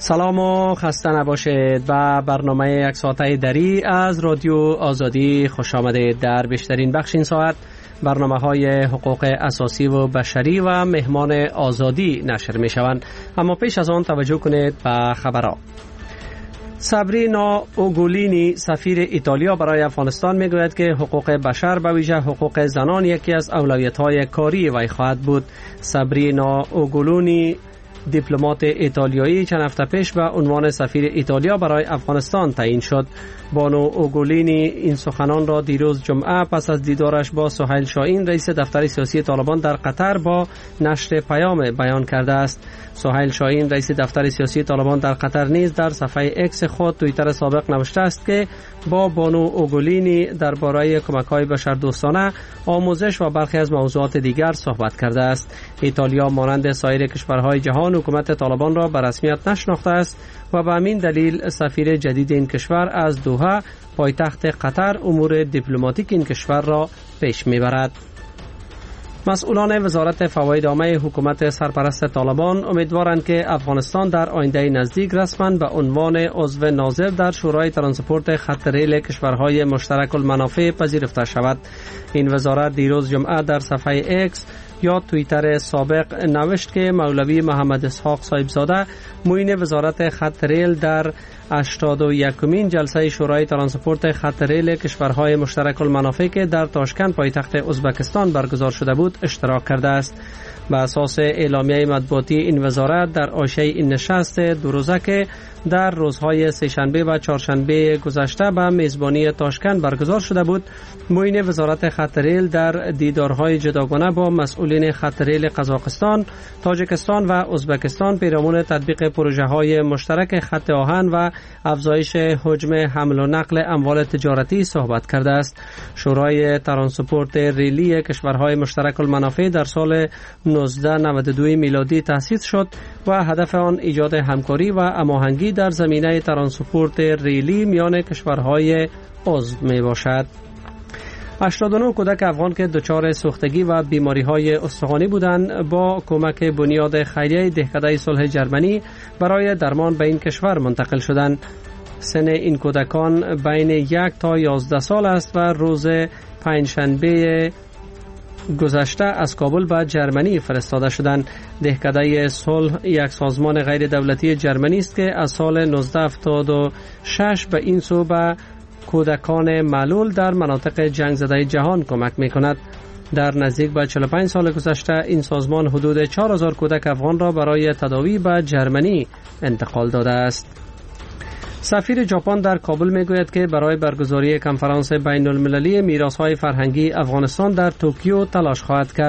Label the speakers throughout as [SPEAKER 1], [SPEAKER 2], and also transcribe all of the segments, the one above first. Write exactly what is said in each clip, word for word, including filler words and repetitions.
[SPEAKER 1] سلام و خسته نباشید. و برنامه یک ساعته دری از رادیو آزادی خوش آمدید. در بیشترین بخش این ساعت برنامه های حقوق اساسی و بشری و مهمان آزادی نشر می شوند. اما پیش از آن توجه کنید به خبرها. سابرینا اوگولینی سفیر ایتالیا برای افغانستان می گوید که حقوق بشر به ویژه حقوق زنان یکی از اولویت های کاری وی خواهد بود. سابرینا اوگولینی دیپلمات ایتالیایی چند هفته پیش به عنوان سفیر ایتالیا برای افغانستان تعیین شد. بانو اوگولینی این سخنان را دیروز جمعه پس از دیدارش با سهیل شاهین رئیس دفتر سیاسی طالبان در قطر با نشر پیام بیان کرده است. سهیل شاهین رئیس دفتر سیاسی طالبان در قطر نیز در صفحه اکس خود توییتر سابق نوشته است که با بانو اوگولینی درباره کمک‌های بشردوستانه، آموزش و برخی از موضوعات دیگر صحبت کرده است. ایتالیا مانند سایر کشورهای جهان حکومت طالبان را به رسمیت نشناخته است و به همین دلیل سفیر جدید این کشور از دوحه پایتخت قطر امور دیپلماتیک این کشور را پیش میبرد. مسئولان وزارت فواید عامه حکومت سرپرست طالبان امیدوارند که افغانستان در آینده نزدیک رسما به عنوان عضو ناظر در شورای ترانسپورت خط ریل کشورهای مشترک المنافع پذیرفته شود. این وزارت دیروز جمعه در صفحه اکس یا توییتر سابق نوشت که مولوی محمد اسحاق صاحبزاده معین وزارت خط ریل در هشتاد و یکمین جلسه شورای ترانسپورت خط ریل کشورهای مشترک المنافع که در تاشکند پایتخت ازبکستان برگزار شده بود اشتراک کرده است. بر اساس اعلامیه مطبوعاتی این وزارت در حاشیه این نشست دو روزه که در روزهای سه‌شنبه و چهارشنبه گذشته به میزبانی تاشکند برگزار شده بود، معین وزارت خط ریل در دیدارهای جداگانه با مسئولین خط ریل قزاقستان، تاجیکستان و ازبکستان پیرامون تطبیق پروژه‌های مشترک خط آهن و افزایش حجم حمل و نقل اموال تجارتی صحبت کرده است. شورای ترانسپورت ریلی کشورهای مشترک المنافع در سال نوزده نود و دو میلادی تأسیس شد و هدف آن ایجاد همکاری و هماهنگی در زمینه ترانسپورت ریلی میان کشورهای عضو می باشد. هشتاد و نه کودک افغان که دچار سوختگی و بیماری‌های استخوانی بودند با کمک بنیاد خیریه دهکده صلح جرمنی برای درمان به این کشور منتقل شدند. سن این کودکان بین یک تا یازده سال است و روز پنجشنبه گذشته از کابل به جرمنی فرستاده شدند. دهکده صلح یک سازمان غیر دولتی جرمنی است که از سال نوزده هفتاد و شش به این سو به کودکان معلول در مناطق جنگ زده جهان کمک می کند. در نزدیک به چهل و پنج سال گذشته این سازمان حدود چهار هزار کودک افغان را برای تداوی به جرمنی انتقال داده است. سفیر ژاپن در کابل میگوید که برای برگزاری کنفرانس بین المللی میراث‌های فرهنگی افغانستان در توکیو تلاش خواهد کرد.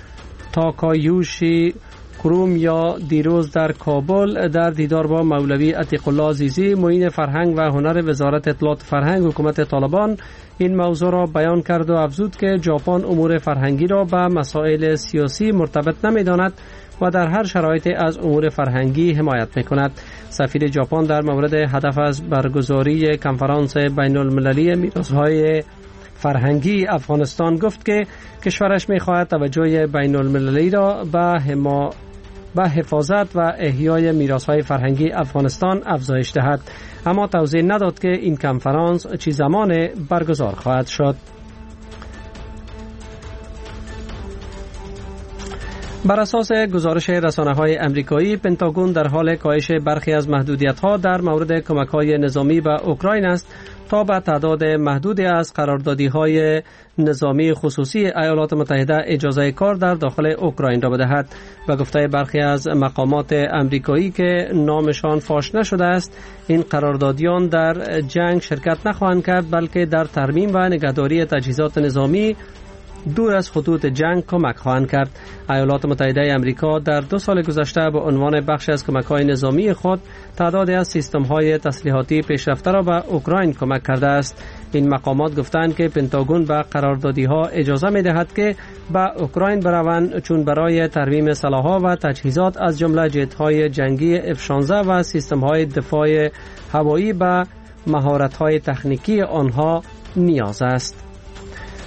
[SPEAKER 1] تاکایوشی کرومیا دیروز در کابل در دیدار با مولوی عتیق الله عزیزی معین فرهنگ و هنر وزارت اطلاعات فرهنگ حکومت طالبان این موضوع را بیان کرد و افزود که ژاپن امور فرهنگی را به مسائل سیاسی مرتبط نمی‌داند و در هر شرایطی از امور فرهنگی حمایت می‌کند. سفیر ژاپن در مورد هدف از برگزاری کنفرانس بین المللی میراث‌های فرهنگی افغانستان گفت که کشورش می‌خواهد توجه بین المللی را به حما به حفاظت و احیای میراث‌های فرهنگی افغانستان افزایش دهد، اما توضیح نداد که این کنفرانس چه زمان برگزار خواهد شد. بر اساس گزارش رسانه‌های آمریکایی، پنتاگون در حال کاهش برخی از محدودیت‌ها در مورد کمک‌های نظامی به اوکراین است تا به تعداد محدودی از قراردادی‌های نظامی خصوصی ایالات متحده اجازه کار در داخل اوکراین را بدهد. و گفته برخی از مقامات آمریکایی که نامشان فاش نشده است، این قراردادیان در جنگ شرکت نخواهند کرد بلکه در ترمیم و نگهداری تجهیزات نظامی دور از خطوط جنگ کمک خواهند کرد. ایالات متحده آمریکا در دو سال گذشته به عنوان بخش از کمک‌های نظامی خود تعدادی از سیستم‌های تسلیحاتی پیشرفته را به اوکراین کمک کرده است. این مقامات گفتند که پنتاگون به قراردادی‌ها اجازه می‌دهد که به اوکراین بروند چون برای ترمیم سلاح‌ها و تجهیزات از جمله جت‌های جنگی اف شانزده و سیستم‌های دفاع هوایی به مهارت‌های تکنیکی آنها نیاز است.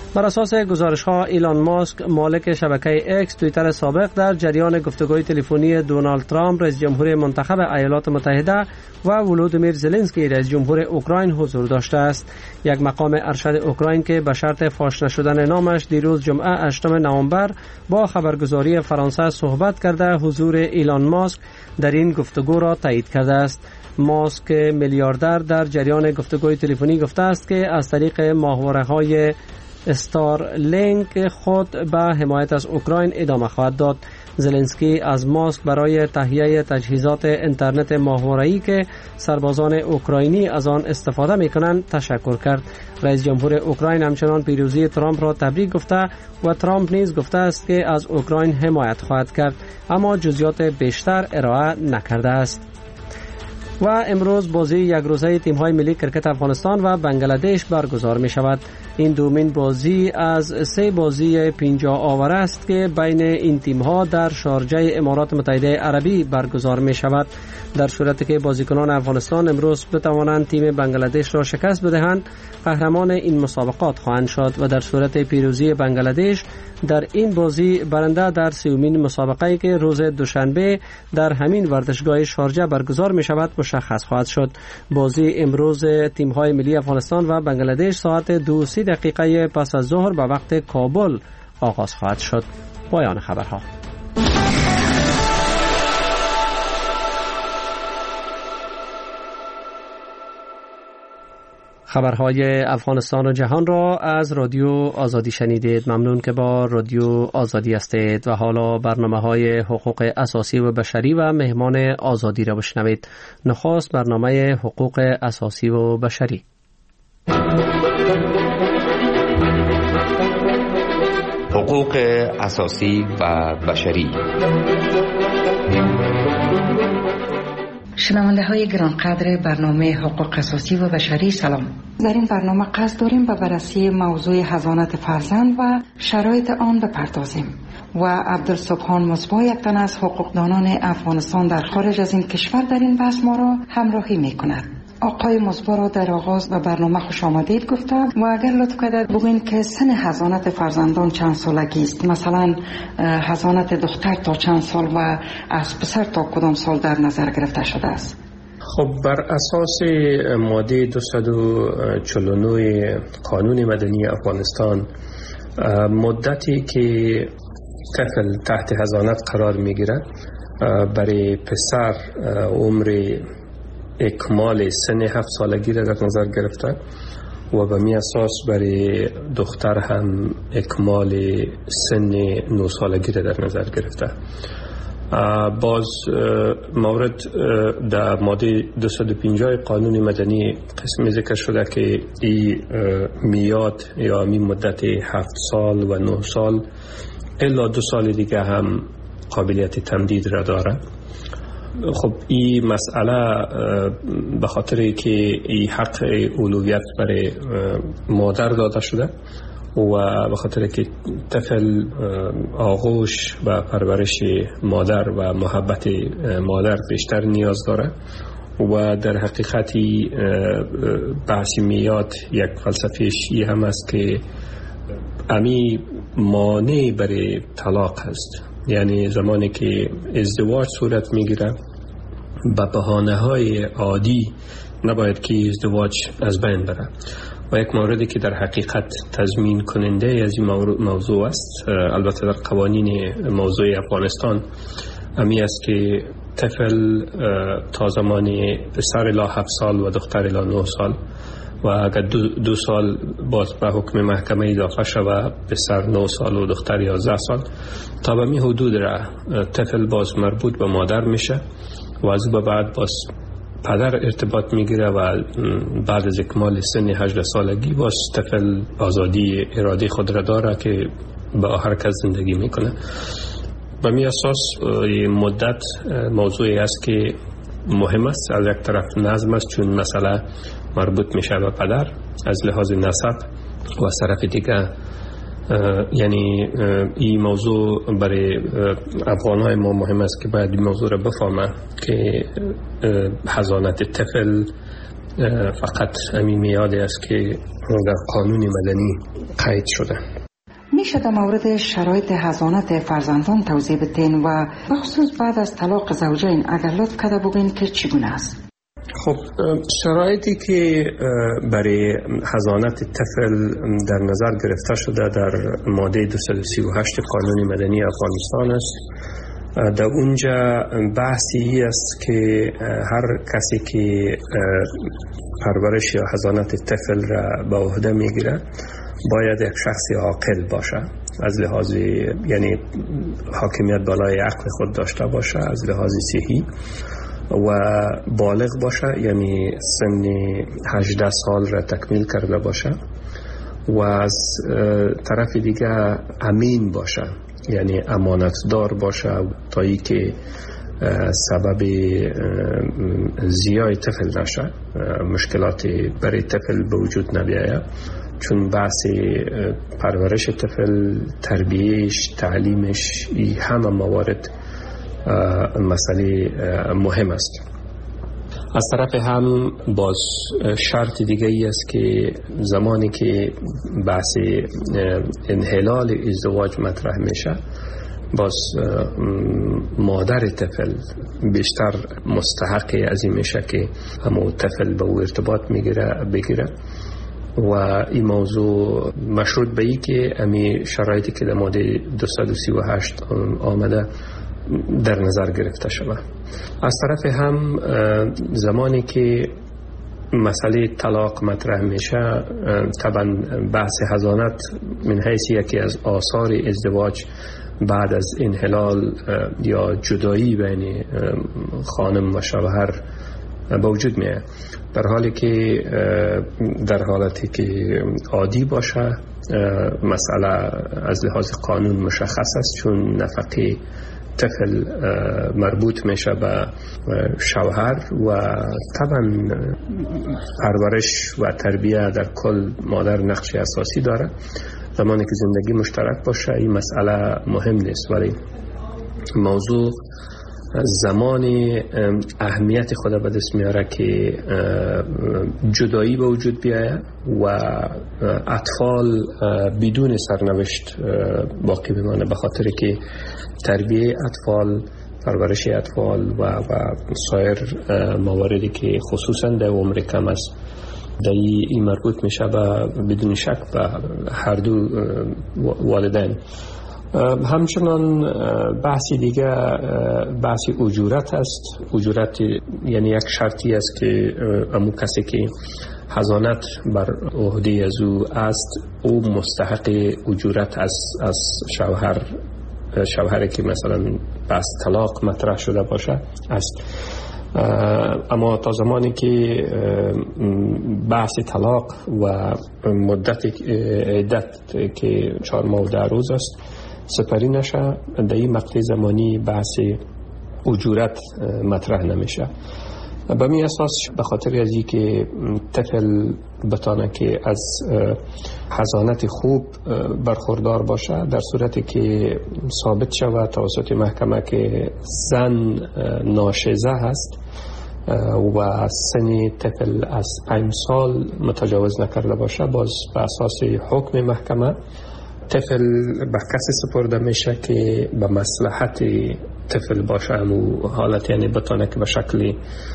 [SPEAKER 1] بر اساس گزارش ها ایلان ماسک مالک شبکه اکس توییتر سابق در جریان گفتگوی تلفنی دونالد ترامپ رئیس جمهور منتخب ایالات متحده و ولودیمیر زلنسکی رئیس جمهور اوکراین حضور داشته است. یک مقام ارشد اوکراین که به شرط فاش نشدن نامش دیروز جمعه هشتم نوامبر با خبرگزاری فرانسه صحبت کرده حضور ایلان ماسک در این گفتگو را تایید کرده است. ماسک میلیاردر در جریان گفتگوی تلفنی گفته است که از طریق ماهواره‌های استار لینک خود به حمایت از اوکراین ادامه خواهد داد. زلنسکی از ماسک برای تهیه تجهیزات اینترنت ماهواره‌ای که سربازان اوکراینی از آن استفاده می‌کنند تشکر کرد. رئیس جمهور اوکراین همچنان پیروزی ترامپ را تبریک گفته و ترامپ نیز گفته است که از اوکراین حمایت خواهد کرد، اما جزئیات بیشتر ارائه نکرده است. و امروز بازی یک روزه تیم‌های ملی کرکت افغانستان و بنگلادش برگزار می شود. این دومین بازی از سه بازی پنجاه آور است که بین این تیم‌ها در شارجه امارات متحده عربی برگزار می شود. در صورتی که بازیکنان افغانستان امروز بتوانند تیم بنگلادش را شکست بدهند، قهرمان این مسابقات خواهند شد و در صورت پیروزی بنگلادش در این بازی برنده در سومین مسابقه‌ای که روز دوشنبه در همین ورزشگاه شارجه برگزار می شود مشخص خواهد شد. بازی امروز تیم‌های ملی افغانستان و بنگلادش ساعت دو سی دقیقه پس از ظهر به وقت کابل آغاز خواهد شد. پایان خبرها. خبرهای افغانستان و جهان را از رادیو آزادی شنیدید. ممنون که با رادیو آزادی هستید و حالا برنامه‌های حقوق اساسی و بشری و مهمان آزادی را بشنوید. نخست برنامه حقوق اساسی و بشری.
[SPEAKER 2] حقوق اساسی و بشری.
[SPEAKER 3] شنونده های گرانقدر برنامه حقوق اساسی و بشری سلام. در این برنامه قصد داریم به بررسی موضوع حضانت فرزند و شرایط آن بپردازیم و عبدالسبحان مصباح یک تن از حقوقدانان افغانستان در خارج از این کشور در این بحث ما را همراهی می کند. آقای مصباح را در آغاز به برنامه خوش آمدید گفتم و اگر لطف کنید بگوین که سن حضانت فرزندان چند سالگی است، مثلا حضانت دختر تا چند سال و از پسر تا کدام سال در نظر گرفته شده است؟
[SPEAKER 4] خب بر اساس ماده دویست و چهل و نه قانون مدنی افغانستان مدتی که طفل تحت حضانت قرار میگیرد برای پسر عمر اکمال سن هفت سالگی را در نظر گرفته و به می اساس برای دختر هم اکمال سن نه سالگی را در نظر گرفته. باز مورد در ماده دویست و پنجاه قانون مدنی قسم ذکر شده که این میاد یا می مدت هفت سال و نه سال الا دو سال دیگه هم قابلیت تمدید را داره. خب این مسئله به خاطر که این حق اولویت برای مادر داده شده و به خاطر که طفل آغوش و پرورش مادر و محبت مادر بیشتر نیاز داره و در حقیقتی بحث میاد یک فلسفه‌اش این هم است که امی مانع برای طلاق هست. یعنی زمانی که ازدواج صورت میگیره به بهانه‌های عادی نباید که ازدواج از بین بره و یک موردی که در حقیقت تضمین کننده از این موضوع است، البته در قوانین موضوع افغانستان امی است که طفل تا زمانی پسر الی هفت سال و دختر الی نه سال و اگر دو, دو سال باز به حکم محکمه اضافه شود پسر نه سال و دختر یازده سال تا به می حدود را طفل باز مربوط به مادر میشه و از به بعد باز پدر ارتباط میگیره و بعد از اکمال سن هجده سالگی باز طفل آزادی اراده خود را داره که با هر کس زندگی میکنه. به می اساس مدت موضوعی است که مهم است. از یک طرف نظم است چون مسئله مربوط میشه به پدر از لحاظ نسب و از طرف دیگه یعنی این موضوع برای افغان‌های ما مهم است که باید این موضوع را بفهمه که حضانت طفل فقط همین میادی است که در قانون مدنی قید شده.
[SPEAKER 3] میشه در مورد شرایط حضانت فرزندان توضیح بدین و بخصوص بعد از طلاق زوجین اگر لطف کرده بگین که چگونه است؟
[SPEAKER 4] خب شرایطی که برای حضانت طفل در نظر گرفته شده در ماده دویست و سی و هشت قانون مدنی افغانستان است. در اونجا بحثی است که هر کسی که پرورش یا حضانت طفل را به عهده میگیره باید یک شخص عاقل باشه، از لحاظ یعنی حاکمیت بالای عقل خود داشته باشه، از لحاظ صحی و بالغ باشه، یعنی سن هجده سال را تکمیل کرده باشه و از طرف دیگه امین باشه، یعنی امانتدار باشه تا ای که سبب زیای طفل نشه، مشکلات برای طفل به وجود نبیاید. چون بحث پرورش طفل، تربیهش، تعلیمش، این همه موارد مسئله مهم است. از طرف هم باز شرط دیگه ای است که زمانی که بحث انحلال ازدواج مطرح میشه باز مادر طفل بیشتر مستحق از این میشه که همون طفل به او ارتباط میگیره بگیره و این موضوع مشروط به ای که امی شرایطی که در ماده دویست و سی و هشت آمده در نظر گرفته شود. از طرف هم زمانی که مسئله طلاق مطرح میشه طبعا بحث حضانت من حیث یکی از آثار ازدواج بعد از انحلال یا جدایی بین خانم و شوهر به وجود میاد، در حالی که در حالتی که عادی باشه مسئله از لحاظ قانون مشخص است، چون نفقه طفل مربوط میشه به شوهر و طبعا پرورش و تربیه در کل مادر نقش اساسی داره. زمانی که زندگی مشترک باشه این مسئله مهم نیست، ولی موضوع زمان اهمیت خود به دست میاره که جدایی به وجود بیاید و اطفال بدون سرنوشت باقی بمانه، به خاطر که تربیه اطفال، پرورش اطفال و, و سایر مواردی که خصوصا در عمر کم است در این مربوط میشه و بدون شک به هر دو والدین. همچنان بحثی دیگه بحث اجورت است. اجورت یعنی یک شرطی است که امو کسی که حضانت بر عهده از او است او مستحق اجورت از از شوهر شوهری که مثلا بحث طلاق مطرح شده باشه است. اما تا زمانی که بحث طلاق و مدت عدت که چهار ماه و ده روز است سپری نشه، در این مقطع زمانی بحث اجورت مطرح نمیشه. به می اساس به خاطر از این که طفل بتانه که از حضانت خوب برخوردار باشه، در صورتی که ثابت شود توسط محکمه که زن ناشزه هست و سن طفل از پنج سال متجاوز نکرده باشه، باز به اساس حکم محکمه طفل به کسی سپرده میشه که به مصلحت طفل باشه، همون حالت یعنی بتانه که به شکل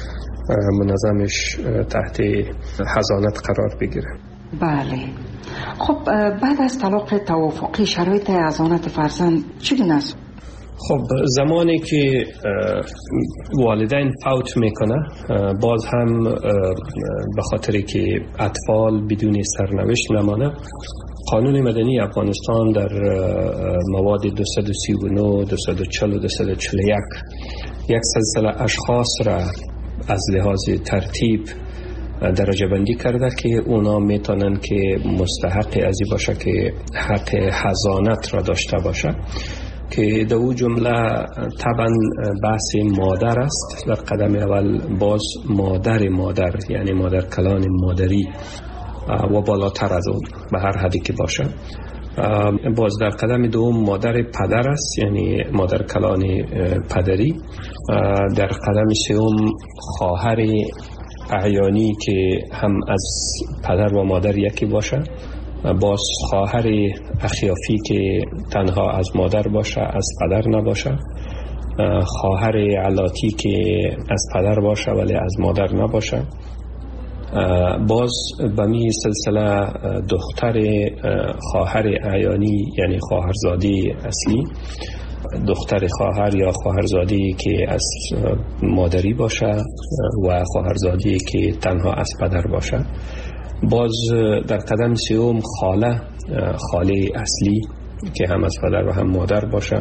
[SPEAKER 4] منظمش تحت حضانت قرار بگیره.
[SPEAKER 3] بله. خب بعد از طلاق توافقی شرایط حضانت فرزند چگونه است؟
[SPEAKER 4] خب زمانی که والدین فوت میکنه باز هم به خاطر که اطفال بدون سرنوشت نمانه، قانون مدنی افغانستان در مواد دویست و سی و نه، دویست و چهل و دویست و چهل و یک یک سلسله اشخاص را از لحاظ ترتیب درجه بندی کرده که اونا میتونن که مستحق ازی باشه که حق حضانت را داشته باشه، که در او جمله طبعا بحث مادر است. در قدم اول باز مادر مادر یعنی مادر کلان مادری و بالاتر از اون به هر حدی که باشه. باز در قدم دوم مادر پدر است یعنی مادر کلان پدری. در قدم سوم خواهر اعیانی که هم از پدر و مادر یکی باشه، باز خواهر اخیافی که تنها از مادر باشه از پدر نباشه، خواهر علاتی که از پدر باشه ولی از مادر نباشه، باز به می سلسله دختر خواهر اعیانی یعنی خواهرزاده اصلی، دختر خواهر یا خواهرزاده که از مادری باشه و خواهرزاده که تنها از پدر باشه. باز در قدم سوم خاله، خاله اصلی که هم از پدر و هم مادر باشه،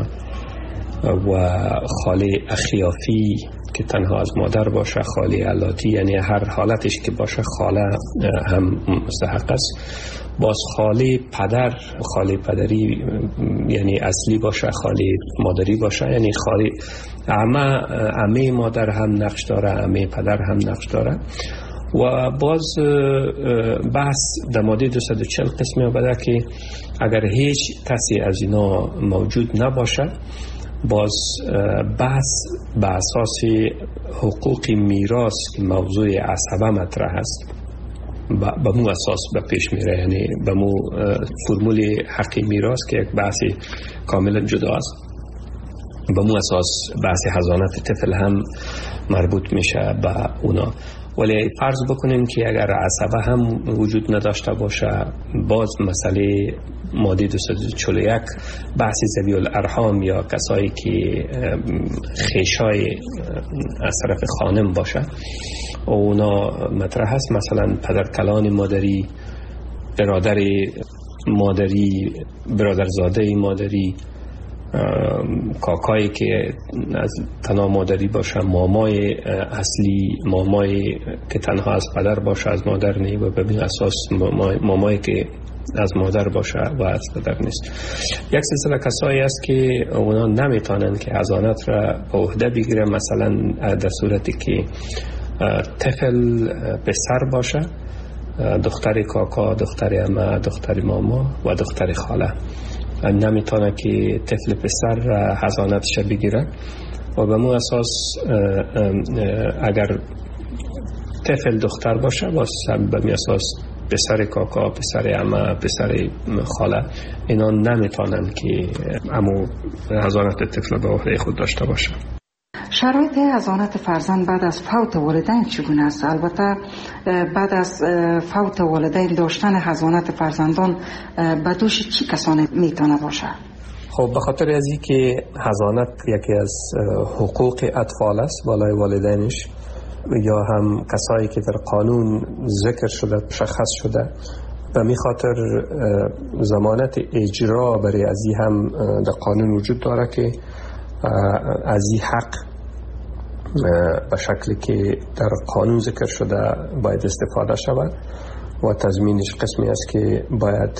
[SPEAKER 4] و خاله اخیافی که تنها از مادر باشه، خاله علاتی یعنی هر حالتش که باشه خاله هم مستحق است. باز خاله پدر، خاله پدری یعنی اصلی باشه، خاله مادری باشه یعنی خاله عمه، عمه مادر هم نقش داره، عمه پدر هم نقش داره. و باز بحث در ماده دویست و چهل قسمی آمده که اگر هیچ کسی از اینا موجود نباشه، باز بحث به اساس حقوق میراث که موضوع عصبه مطرح است به مو اساس به پیش میره، یعنی به مو فرمول حق میراث که یک بحث کاملا جدا است، به مو اساس بحث حضانت طفل هم مربوط میشه به اونا. ولی فرض بکنیم که اگر عصبه هم وجود نداشته باشه، باز مسئله ماده دویست و چهل و یک بحث ذوی الارحام یا کسایی که خیشای از طرف خانم باشه اونا مطرح هست، مثلا پدر کلان مادری، برادر مادری، برادرزاده مادری، کاکایی که از تنها مادری باشه، مامای اصلی، مامای که تنها از پدر باشه از مادر نه و به این اساس مامای, مامای که از مادر باشه و از پدر نیست. یک سلسله کسایی است که اونا نمیتونن که حضانت را به عهده بگیره، مثلا در صورتی که طفل پسر باشه، دختر کاکا، دختر عمه، دختر ماما و دختر خاله نمیتونه که طفل پسر حضانتش بگیره. و به مو اساس اگر طفل دختر باشه باز به می اساس پسر کاکا، پسر عمه، پسر خاله اینا نمیتونن که امو حضانت طفل به عهده خود داشته باشه.
[SPEAKER 3] شرایط حضانت فرزند بعد از فوت والدین چگونه است؟ البته بعد از فوت والدین داشتن حضانت فرزندان به دوش چی کسانی میتونه باشه؟
[SPEAKER 4] خب به خاطر از این که حضانت یکی از حقوق اطفال است بالای والدینش، یا هم کسایی که در قانون ذکر شده، شخص شده، به می خاطر ضمانت اجرا برای از این هم در قانون وجود داره که از این حق به شکلی که در قانون ذکر شده باید استفاده شود و تضمینش قسمی است که باید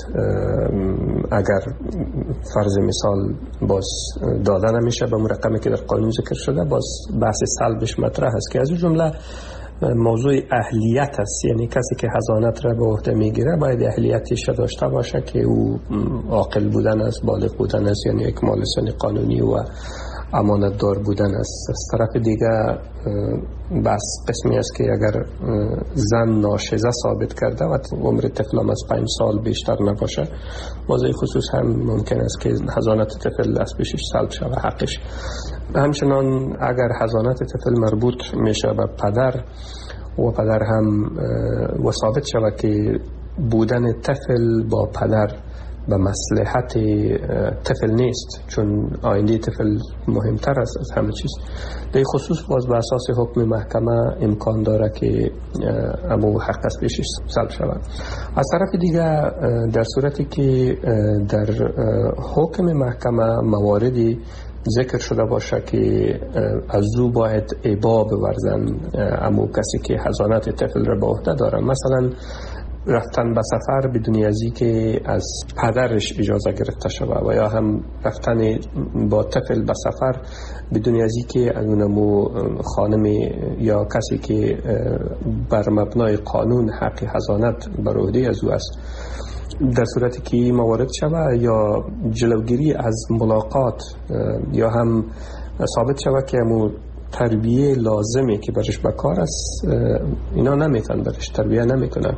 [SPEAKER 4] اگر فرض مثال باز داده نمیشه به رقمی که در قانون ذکر شده، باز بحث سلبش مطرح است که از این جمله موضوع اهلیت است، یعنی کسی که حضانت را به عهده میگیره باید اهلیتش داشته باشه که او عاقل بودن است، بالغ بودن است، یعنی یک مال سن قانونی و امانت دار بودن است. از طرف دیگه بس قسمی است که اگر زن ناشزه ثابت کرده و عمر طفل از پنج سال بیشتر نباشه، موضوع خصوص هم ممکن است که حضانت طفل از پیشش سلب شود حقش. همچنان اگر حضانت طفل مربوط میشه به پدر و پدر هم و ثابت شود که بودن طفل با پدر به مصلحت طفل نیست، چون آینده طفل مهمتر است از همه چیز، در خصوص باز به اساس حکم محکمه امکان داره که امو حق از پیشش سلب شود. از طرف دیگه در صورتی که در حکم محکمه مواردی ذکر شده باشه که از او باید ابا بورزن امو کسی که حضانت طفل را به عهده داره، مثلا رفتن به سفر بدون ازی که از پدرش اجازه گرفته شود، و یا هم رفتن با طفل به سفر بدون ازی که از اونمو خانم یا کسی که بر مبنای قانون حق حضانت بر عهده از او است، در صورتی که موارد شود، یا جلوگیری از ملاقات، یا هم ثابت شود که امو تربیه لازمه که برش بکار است اینا نمیتونن برش تربیه نمیکنن،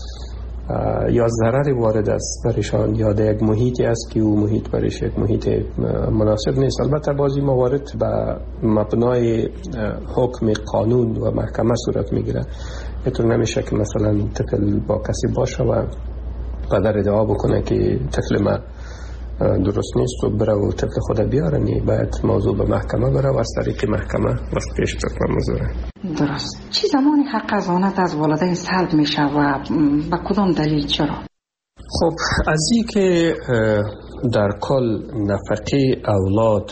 [SPEAKER 4] یا ضرر وارد است برشان، یا در یک محیطی است که او محیط برش یک محیط مناسب نیست. البته بعضی موارد به مبنای حکم قانون و محکمه صورت میگیره. اینطور نمیشه که مثلا طفل با کسی باشه و پدر ادعا بکنه که طفل ما درست نیست و بره و طفل خود بیاره. نی باید موضوع به محکمه بره و از طریق محکمه وقت پیش بکنه موضوع.
[SPEAKER 3] درست. چی زمانی حق حضانت از والدین سلب میشه و با کدام دلیل چرا؟
[SPEAKER 4] خب از این که در کل نفقه اولاد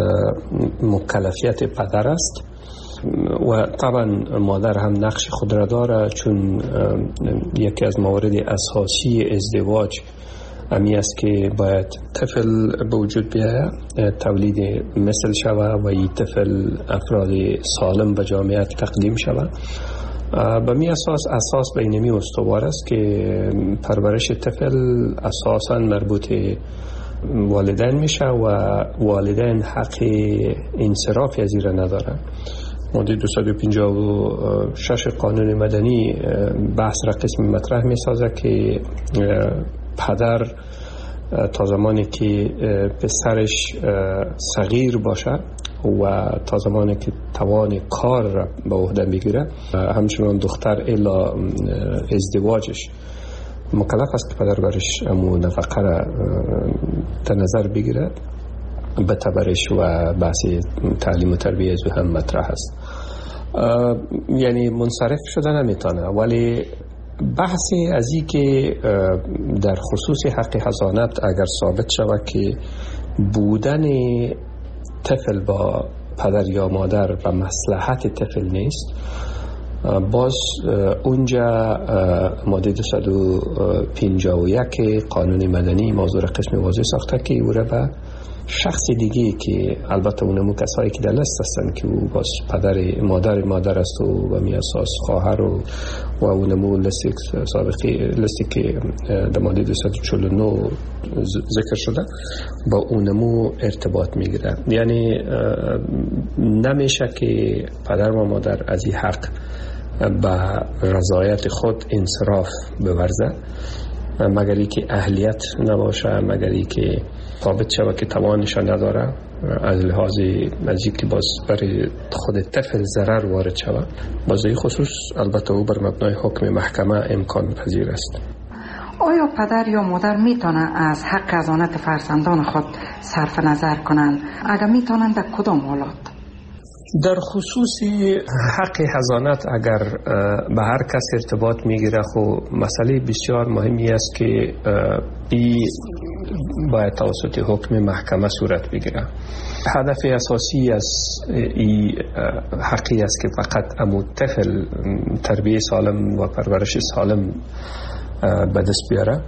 [SPEAKER 4] مکلفیت پدر است و طبعا مادر هم نقش خود را داره، چون یکی از موارد اساسی ازدواج امی است که باید طفل به وجود بیاید، تولید مثل شود و این طفل افراد سالم به جامعه تقدیم شود. به می اساس اساس بینمی استوار است که پرورش طفل اساساً مربوط والدین میشه و والدین حق انصراف از این را ندارن. ماده دویست و پنجاه و شش قانون مدنی بحث را قسم مطرح می سازه که پدر تا زمانی که پسرش صغیر باشه و تا زمانی که توان کار را به عهده بگیره، همچنان دختر الا ازدواجش مکلف است که پدر برش امو نفقه را در نظر بگیره. به تبرش و بحث تعلیم و تربیه از هم مطرح است. یعنی منصرف شده نمیتونه، ولی بحثی از این که در خصوص حق حضانت اگر ثابت شود که بودن طفل با پدر یا مادر به مصلحت طفل نیست، باز اونجا ماده دویست و پنجاه و یک قانون مدنی موضوع قسم واضح ساخته که او را به شخص دیگه که البته اونمو کسایی که در لست هستن که او باز پدر مادر مادر است و به می اساس خواهر و و اونمو لستی سابقی لستی که در ماده دویست و چهل و نه ذکر شده با اونمو ارتباط میگیره. یعنی نمیشه که پدر و مادر از این حق به رضایت خود انصراف بورزه مگر ای که اهلیت نباشه، مگر ای که ثابت شود که توانش نداره، از لحاظ از که باز برای خود طفل ضرر وارد شود. باز این خصوص البته او بر مبنای حکم محکمه امکان پذیر است.
[SPEAKER 3] آیا پدر یا مادر میتونن از حق حضانت فرزندان خود صرف نظر کنند؟ اگر میتونن در کدام حالات؟
[SPEAKER 4] در خصوص حق حضانت اگر به هر کس ارتباط میگیره، خب مسئله بسیار مهمی است که این باید توسط حکم محکمه صورت بگیره. هدف اساسی از این حقی است که فقط امو طفل تربیه سالم و پرورش سالم به دست بیاره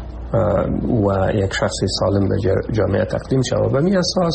[SPEAKER 4] و یک شخص سالم به جامعه تقدیم شود. به می اساس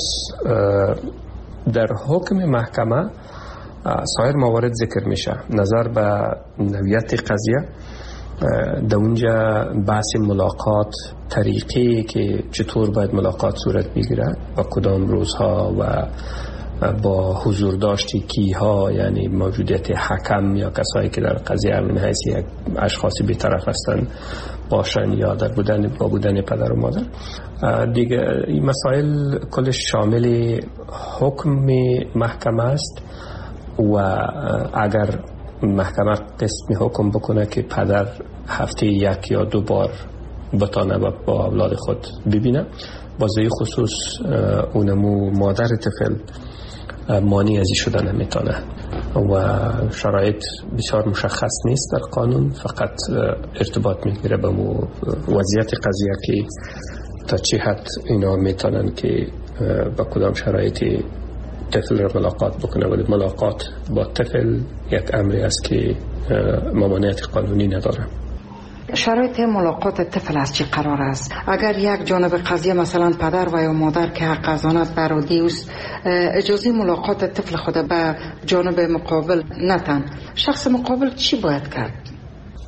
[SPEAKER 4] در حکم محکمه سایر موارد ذکر میشه. نظر به نوعیت قضیه، در اونجا بحث ملاقات، طریقی که چطور باید ملاقات صورت بگیره و کدام روزها و با حضور داشتی کیها، یعنی موجودیت حکم یا کسایی که در قضیه من حیث یک اشخاصی بی‌طرف هستند باشن یا در بودن با بودن پدر و مادر. دیگه این مسائل کلش شامل حکم محکمه است و اگر محکمه قسم حکم بکنه که پدر هفته یک یا دو بار بتانه با اولاد خود ببینه، بازه خصوص اونمو مادر طفل مانی ازی شدن نمیتونه و شرایط بسیار مشخص نیست در قانون، فقط ارتباط میگیره به وضعیت قضیه که تا چه حد اینا میتونن که با کدام شرایطی طفل را ملاقات بکنه. ولی ملاقات با طفل یک امری است که ممانعت قانونی نداره.
[SPEAKER 3] شرایط ملاقات طفل از چه قرار است؟ اگر یک جانب قضیه مثلا پدر و یا مادر که حق حضانت برادی است اجازه ملاقات طفل خود به جانب مقابل نتن، شخص مقابل چی باید کرد؟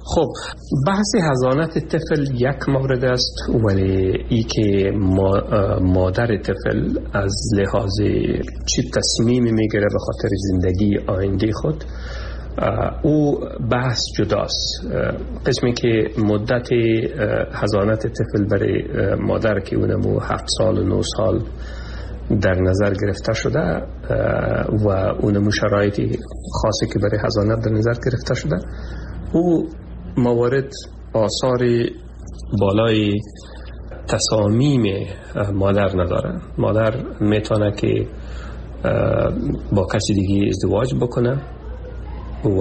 [SPEAKER 4] خب بحث حضانت طفل یک مورد است، ولی ای که مادر طفل از لحاظ چی تصمیمی میگیره به خاطر زندگی آینده خود، او بحث جداست. قسمی که مدت حضانت طفل برای مادر که اونمو هفت سال و نه سال در نظر گرفته شده و اونمو شرایطی خاصی که برای حضانت در نظر گرفته شده، او موارد آثار بالای تصامیم مادر نداره. مادر میتونه که با کسی دیگه ازدواج بکنه و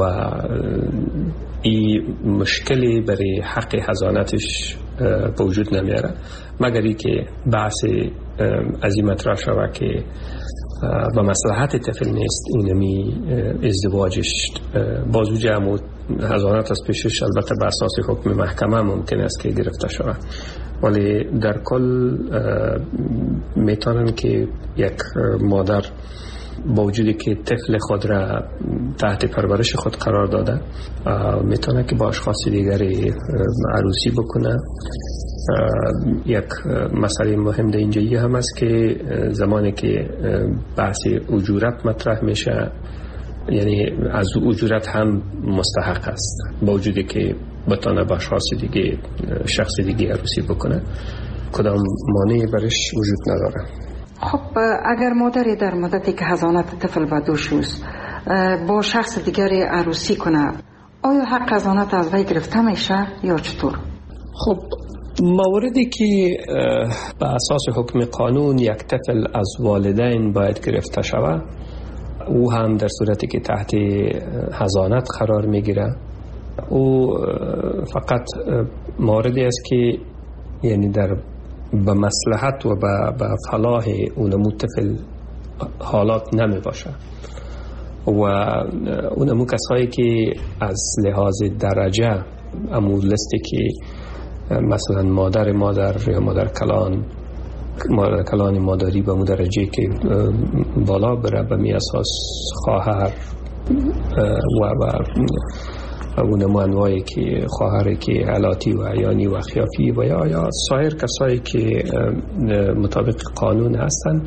[SPEAKER 4] این مشکلی برای حق حضانتش به وجود نمیاره، مگر ای که بحث از این مطرح شود که و مصلحت طفل نیست اینمی ازدواجش بازو جمع حضانت از پیشش، البته بر اساس حکم محکمه ممکن است که گرفته شود، ولی در کل میتونن که یک مادر با وجودی که طفل خود را تحت پرورش خود قرار داده میتونه که با اشخاص دیگری عروسی بکنه. یک مسئله مهم در اینجایی هم است که زمانی که بحث اجورت مطرح میشه، یعنی از اجورت هم مستحق است با وجودی که بتونه با اشخاص دیگه شخص دیگه عروسی بکنه، کدام مانعی برش وجود نداره.
[SPEAKER 3] خب اگر مادری در مدتی که حضانت طفل به دوش است با شخص دیگری عروسی کنه، آیا حق حضانت از وی گرفته میشه یا چطور؟
[SPEAKER 4] خب موردی که به اساس حکم قانون یک طفل از والدین باید گرفته شود، او هم در صورتی که تحت حضانت قرار میگیره، او فقط موردی است که یعنی در به مصلحت و به فلاح اونمو طفل حالات نمی باشه و اونمو کسایی که از لحاظ درجه امور لستی که مثلا مادر مادر یا مادر کلان مادر کلان مادری به درجه که بالا بره، به می اساس خواهر و و اونمو انواعی که خواهری که علاتی و عیانی و خیافی و یا یا سایر کسایی که مطابق قانون هستن،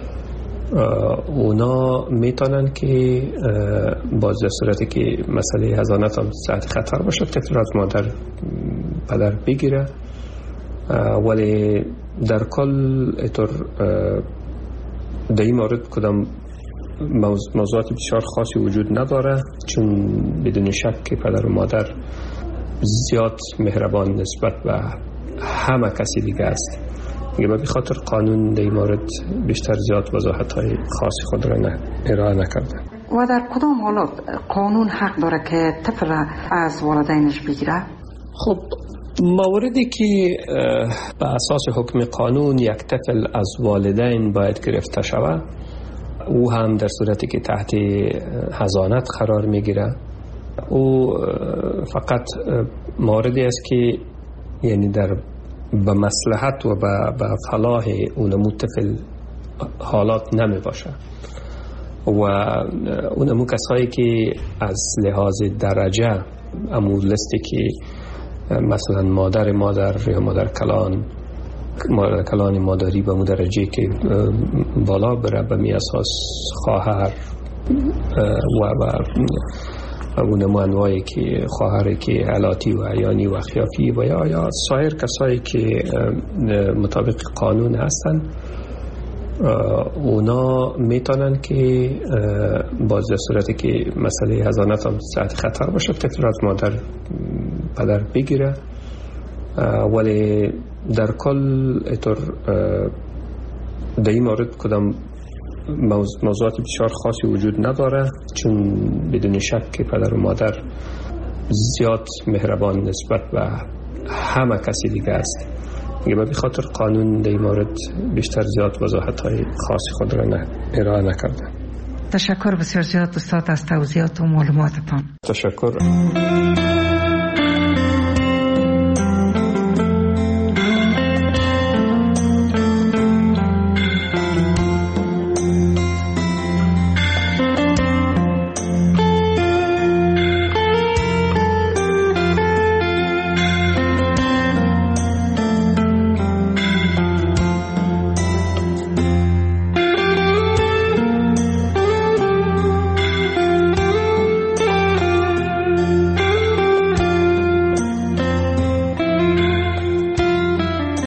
[SPEAKER 4] اونا میتونن که باز در صورتی که مسئله حضانت هم تحت خطر باشه طفل از مادر پدر بگیره، ولی در کل اطور در این مورد کدام موضوعات بسیار خاصی وجود نداره، چون بدون شک که پدر و مادر زیاد مهربان نسبت به همه کسی دیگه است. میگه به خاطر قانون در این مورد بیشتر زیاد وضاحت های خاصی خود را نه ارائه نکرده.
[SPEAKER 3] و در کدام حالات قانون حق داره که طفل از والدینش بگیره؟
[SPEAKER 4] خب موردی که به اساس حکم قانون یک طفل از والدین باید گرفته شود، او هم در صورتی که تحت حضانت قرار میگیره، او فقط موردی است که یعنی در به مصلحت و به فلاح اونمو طفل حالات نمی باشه و اونمو کسایی که از لحاظ درجه امور لستی که مثلا مادر مادر یا مادر کلان مادر کلان مادری به درجه که بالا بره، به می اساس خواهر و و اونمو انواعی که خواهری که علاتی و عیانی و خیافی و یا یا سایر کسایی که مطابق قانون هستن، اونا میتونن که باز در صورتی که مسئله حضانت هم تحت خطر باشه طفل از مادر پدر بگیره، ولی در کل اطور در این مورد کدام موضوعات بسیار خاصی وجود نداره، چون بدون شک که پدر و مادر زیاد مهربان نسبت به همه کسی دیگه است. میگه به خاطر قانون در این مورد بیشتر زیاد وضاحت های خاصی خود را نه ارائه نکرده.
[SPEAKER 3] تشکر بسیار زیاد استاد از توضیحات و معلوماتتان.
[SPEAKER 4] تشکر.